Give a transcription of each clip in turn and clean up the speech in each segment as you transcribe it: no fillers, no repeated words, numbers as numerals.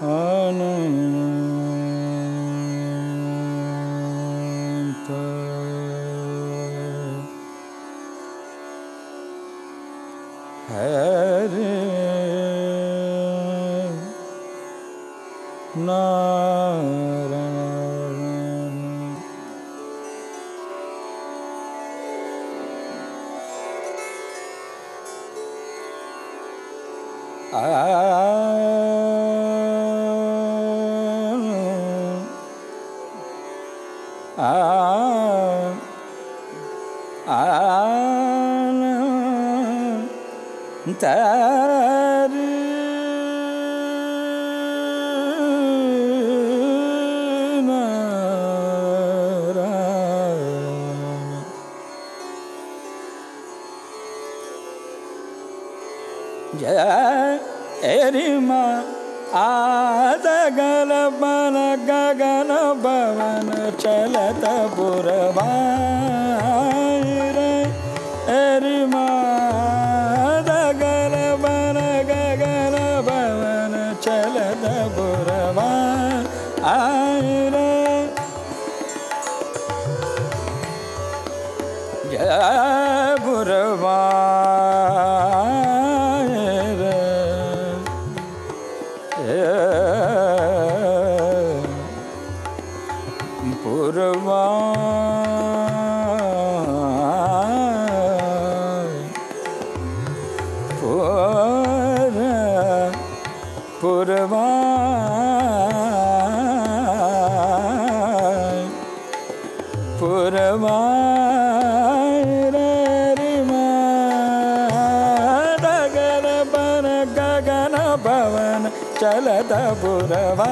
अनंत हरे नारायण एरिमा आदगल बन गगन भवन चलत पुरवार एरिमा आदगल बन गगन भवन चलत पुरवार जय पुरवार चलत पुरवा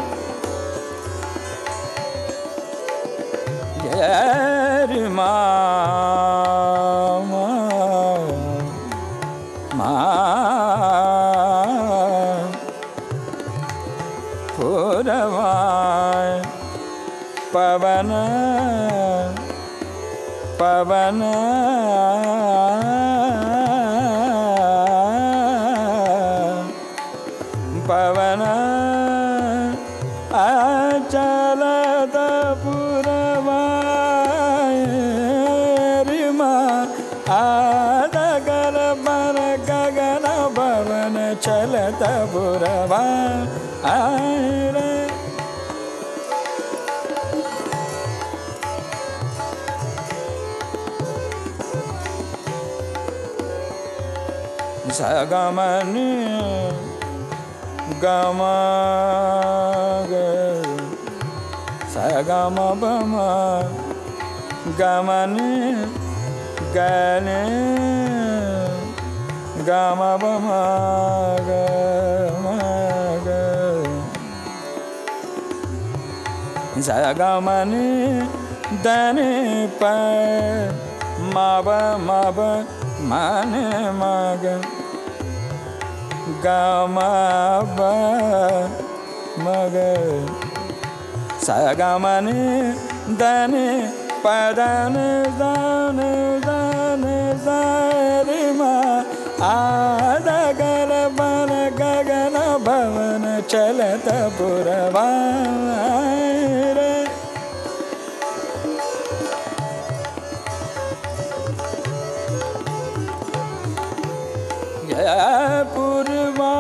जय मा पुरवा पवन पवन पवन चलत पुरवारिमा आदगल बन गगन भवन चलत पुरवा सगमनि गम सगम बम गमनि गने गम बम गम सगमनि दनि प मब मब मने मग गमब मग सगमनि दनि पदन दन दन सरिमा आदगल बन गगन भवन चलत पुरवार पुरवा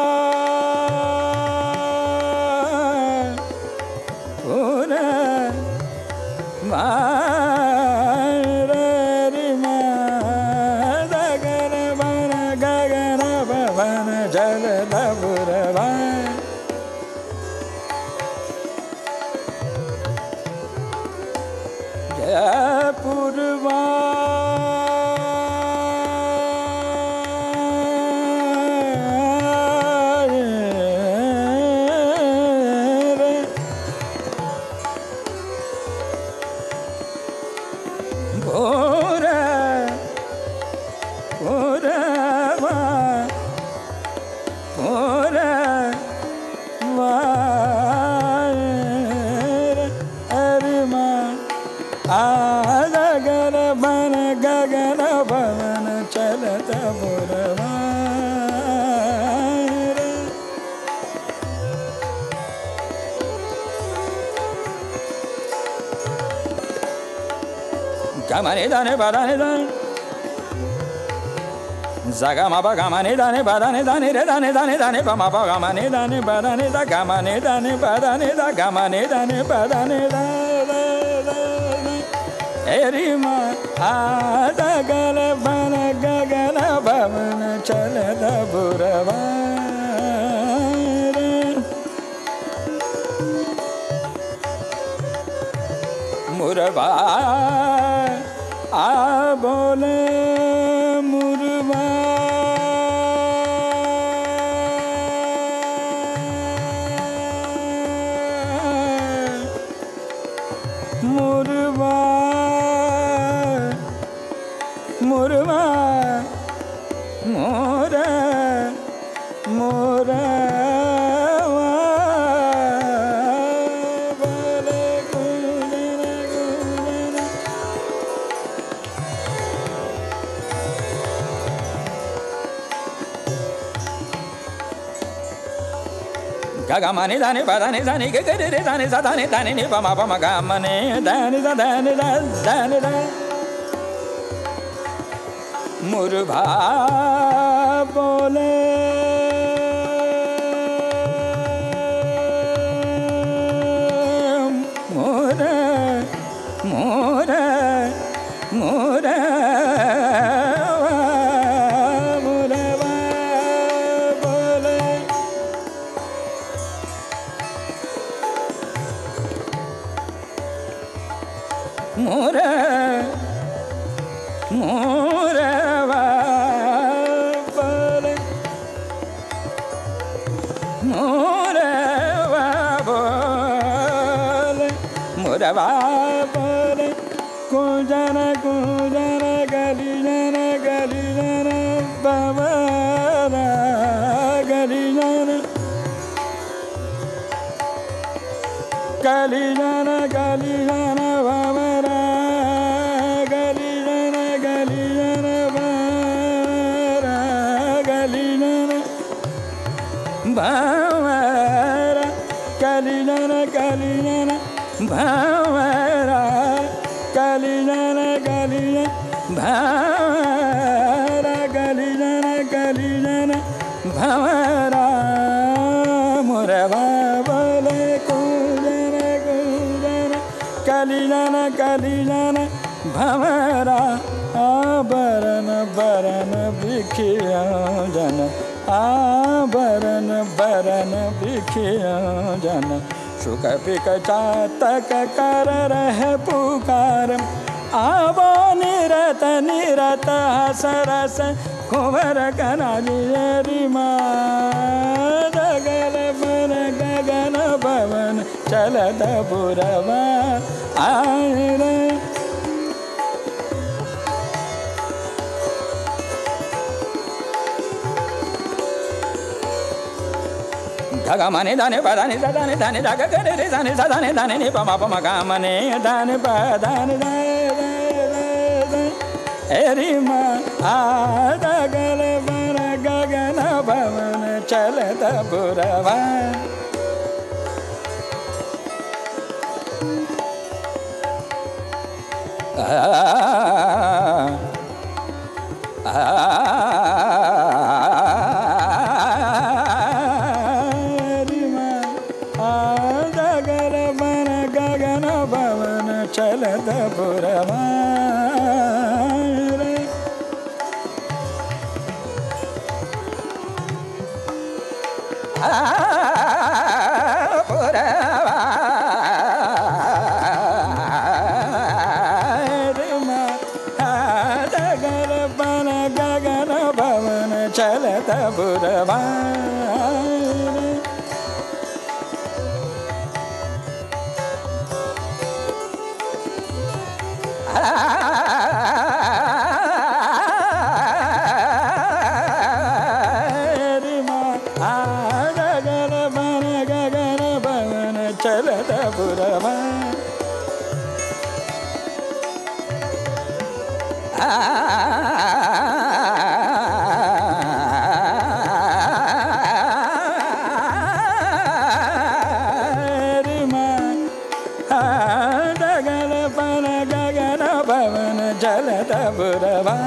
पुरवा दगन बन गगन भवन चलत पुरवा जय पुरवा पुरवा gamani dani badani dani zagama ba gamani dani badani dani re dani dani dani ba ma ba gamani dani badani da gamani dani badani da gamani dani badani da erima adagala bana gagana bhavana chalada burava मुरवा आ बोले मुरवा मुरवा मुरवा मोरा मोरा gamani dani badani dani gagare re dani zadani dani ni ba ma ba ma gamani dani zadani dani dani murva bole mora mora mora Mora, mora, bole, mora, bole, mora, bole, kujana, kujana, galijana, galijana, babara, galijana, galijana, galijana, babara. Bhavara kalijana kalijana bhavara kalijana kalijana bhavara kalijana kalijana bhavara murava bole kujana kujana kalijana kalijana bhavara abarana barana bikhiya jana आभरण भरण बिखिया जन सुख pick चातक कर रहे पुकार आवो निरत निरत हस रस कुंवर कनाली गगन बन गगन भवन चलत बुरवा आए gamani dani badani dani dani daga gare re dani dani dani ni pa ma gamani dani badani dani erima adagale bana gagana bhavana chalata burava चलत पुरवा पुरवा गगन बन गगन भवन चलत पुरवा चलत पुरवा गगन पन गगन भवन புரவா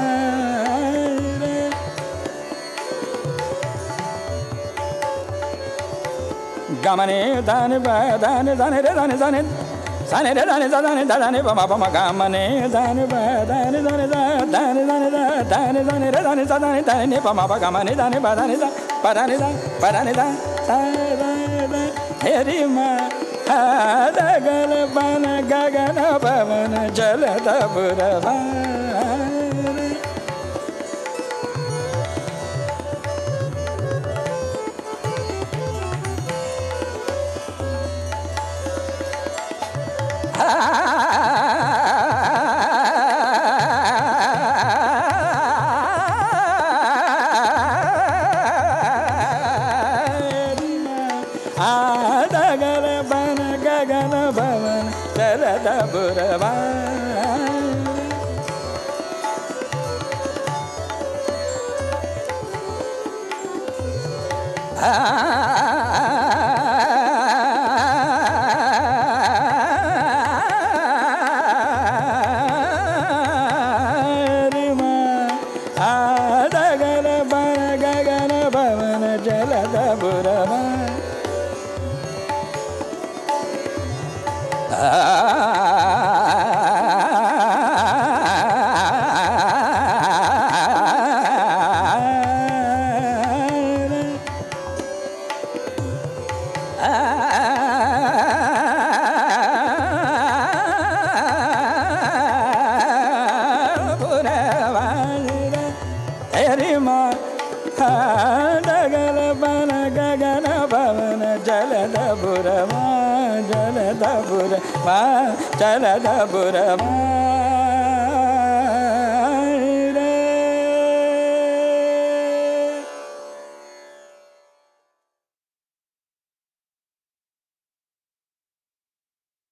கமனே தானி தானி தானி ரே தானி தானி சானி ரே தானி தானி தானி பம பம கமனே தானி தானி தானி தானி தானி தானி தானி ரே தானி தானி தானி பம பம கமனே தானி பதானி தா பதானி தா பதானி தா ஹரி மா ஆதகல பன ககன பவன ஜலத புரவா ஆதகல பன ககன பவன ஜலத புரவா ஆதகல பன ககன பவன ஜலத புரவா ஆதகல பன ககன பவன ஜலத புரவா ஜலத புரவா ஜலத புரவா